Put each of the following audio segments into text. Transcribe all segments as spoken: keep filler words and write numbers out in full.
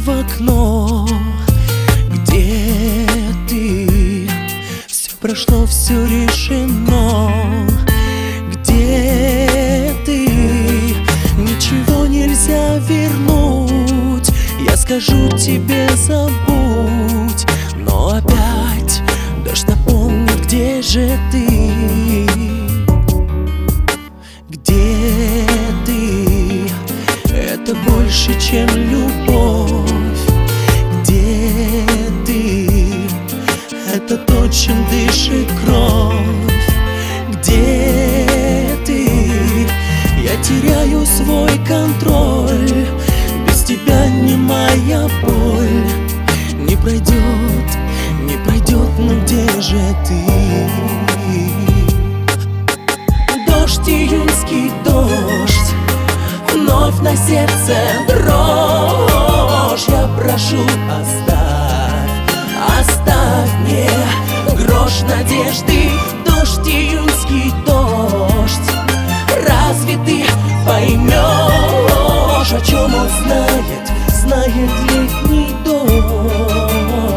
в окно. Где ты? Все прошло, все решено. Где ты? Ничего нельзя вернуть. Я скажу тебе забудь, но опять дождь напомнит, где же ты? Где ты? Это больше, чем любовь. Где ты? Это то, чем дышит кровь. Где ты? Я теряю свой контроль. Без тебя не моя боль. Не пройдет, не пройдет, но где же ты? Дождь, июньский дождь, вновь на сердце дрожь. Я прошу, оставь, оставь мне грош надежды. Дождь, июньский дождь, разве ты поймешь, о чем он знает, знает летний дождь?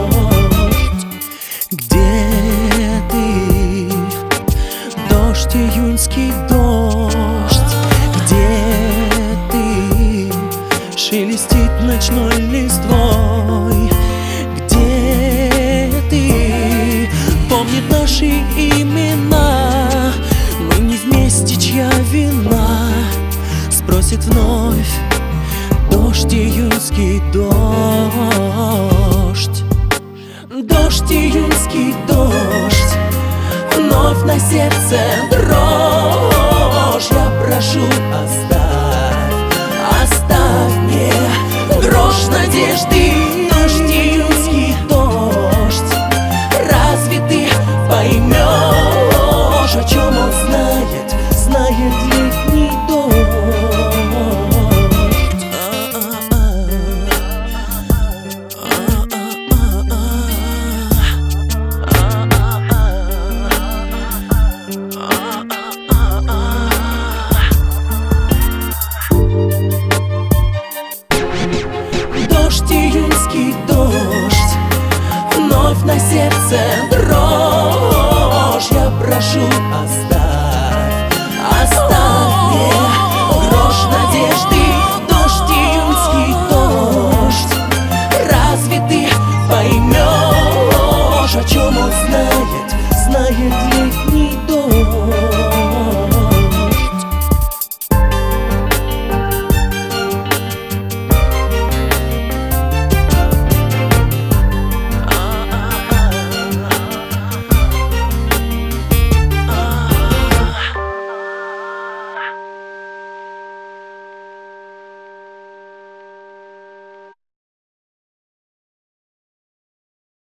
Где ты? Дождь, июньский дождь. Где ты? Шелестит ночной листвой. Где ты? Помнит наши имена. Мы не вместе, чья вина? Спросит вновь. Дождь, июньский дождь. Дождь, июньский дождь, вновь на сердце дрожь. Я прошу, оставь, оставь мне грош надежды. Дождь, июньский дождь, разве ты поймешь, о чем он знает, знает летний дождь? Дождь, июньский дождь, вновь на сердце дрожь. Я прошу, оставь.